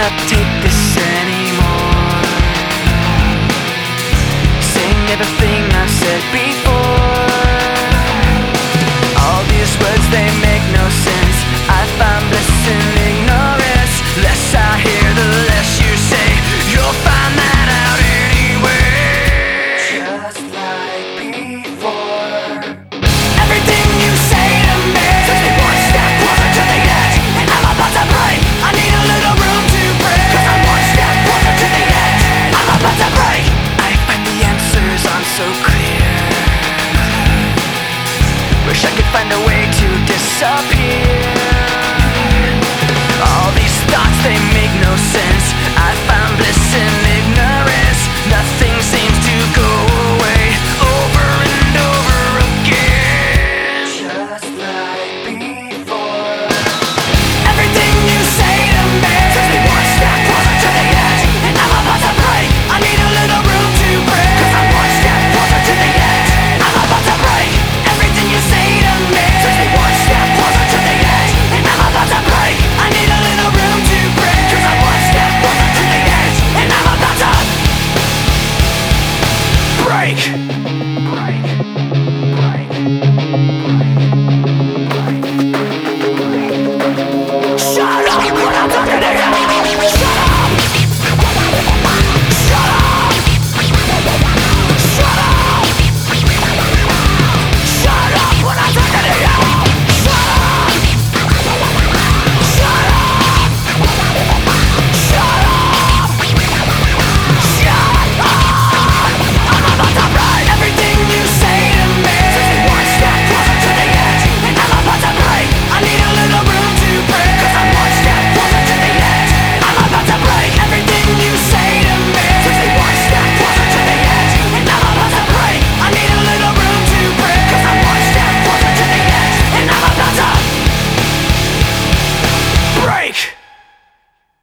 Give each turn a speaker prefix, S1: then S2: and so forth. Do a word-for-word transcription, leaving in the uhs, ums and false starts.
S1: cannot take this anymore. Saying everything I've said before. All these words, they make no sense. I find bliss in ignorance. Less I hear, the less you say. You'll find that out anyway. Just like before. Everything you say to me takes me one step closer to the edge, and I'm about to break. I need a little room to breathe, 'cause I'm one step closer to the edge. I'm about to break. I find the answers aren't so clear. Wish I could find a way to disappear. All these thoughts, they make no sense.